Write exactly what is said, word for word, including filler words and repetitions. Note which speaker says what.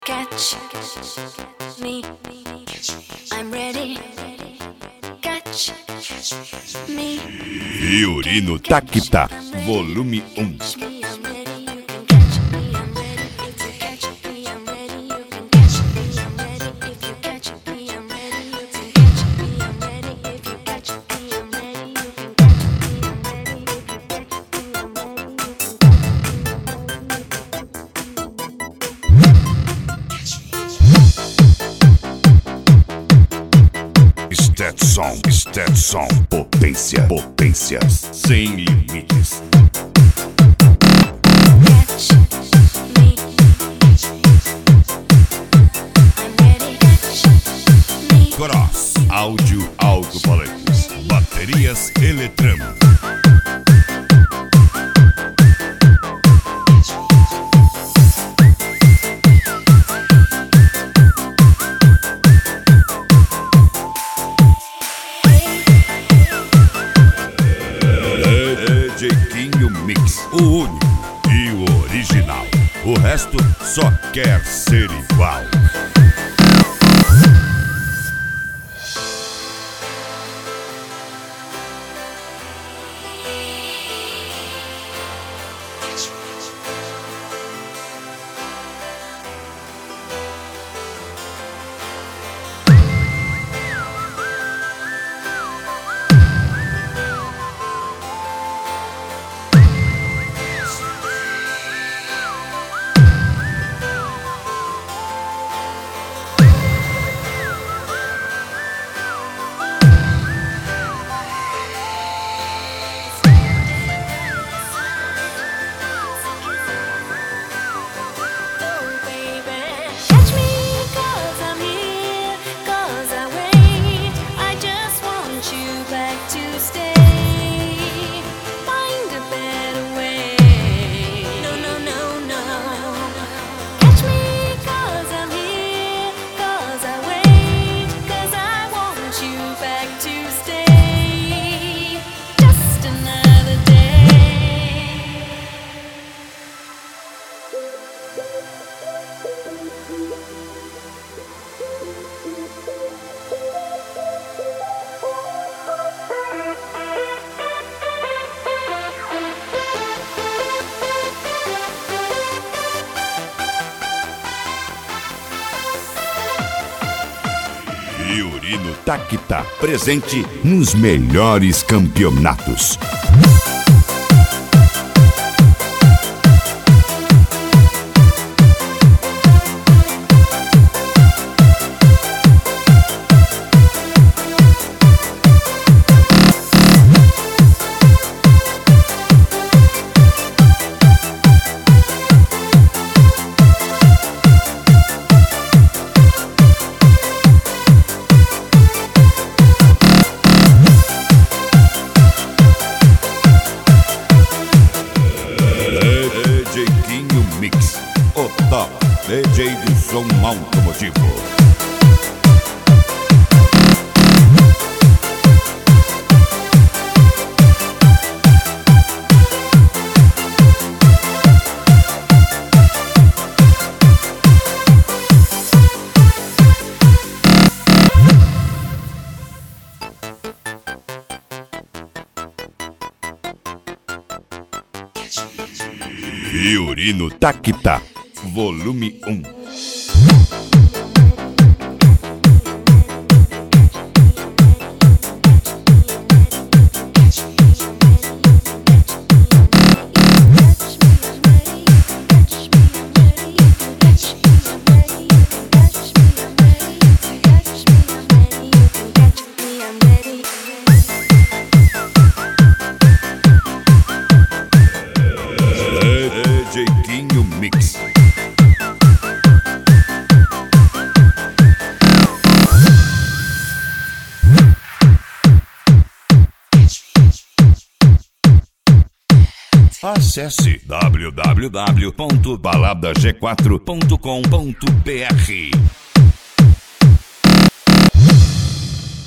Speaker 1: Catch me, I'm ready. Catch me.
Speaker 2: Fiorino Taquita, volume um. Stetson, Stetson, potência, potência, sem limites.
Speaker 1: Catch me, I'm ready. Catch me.
Speaker 2: Cross, áudio alto-falantes, baterias Eletramo. D J Quinho Mix, o único e o original. O resto só quer ser igual. Fiorino Taquita, presente nos melhores campeonatos. D J Quinho Mix, o top D J do som automotivo. Fiorino Taquita, volume um. D J Quinho Mix. Acesse w w w ponto balada g quatro ponto com ponto b r.